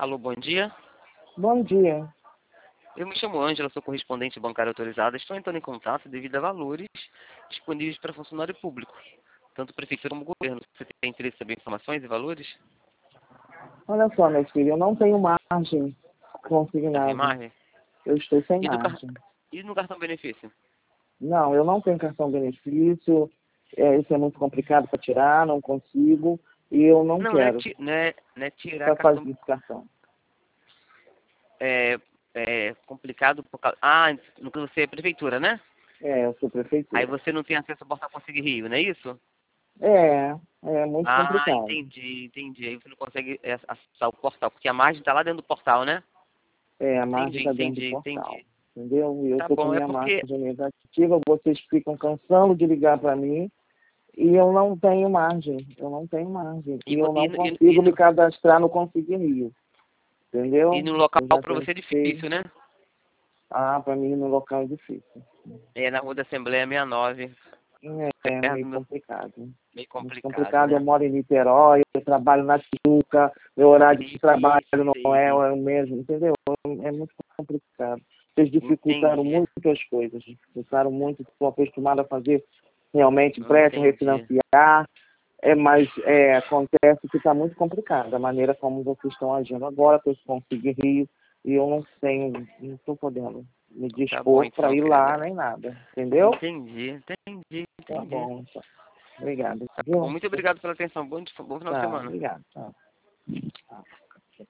Alô, bom dia. Bom dia. Eu me chamo Ângela, sou correspondente bancária autorizada. Estou entrando em contato devido a valores disponíveis para funcionário público, tanto prefeitura como governo. Você tem interesse em saber informações e valores? Olha só, meu filho, eu não tenho margem Tá sem consignada. margem? Eu estou sem E, margem. e no cartão benefício? Não, eu não tenho cartão benefício. Isso é muito complicado para tirar, não consigo. E eu não Não, quero não é tirar para cartão. fazer esse cartão. É complicado por causa. No que você é prefeitura, né? Eu sou Aí prefeitura. você não tem acesso ao portal Consegue Rio, não é isso? É muito Ah, complicado. entendi. Aí você não consegue acessar o portal, porque a margem está lá dentro do portal, né? A margem está dentro do portal. Entendi. Entendeu? E eu Tá estou com bom, é minha margem porque. negativa, vocês ficam cansando de ligar para mim e eu não tenho margem. Eu não tenho margem. E, E vo- eu não consigo me cadastrar no Conseguir Rio. e Entendeu? no local Eu já para você é tentei. difícil, né? Para mim no local é difícil. É na Rua da Assembleia 69. Perto Meio do meu. complicado. Meio Muito complicado, complicado. Eu né? moro em Niterói, eu trabalho na Tijuca, meu horário de trabalho não é Sim. o mesmo, entendeu? É muito complicado. Vocês dificultaram Entendi. muito as coisas, dificultaram muito, estou acostumado a fazer realmente empréstimo, Entendi. refinanciar, mas acontece que está muito complicado a maneira como vocês estão agindo agora, para eu conseguir Rio, e eu não estou podendo me Tá bom dispor para então, ir querida. lá nem nada, entendeu? Tá Entendi. bom, então. Obrigado, Tá bom, viu? muito obrigado pela atenção. Bom final de Tá, semana. obrigado. Tá.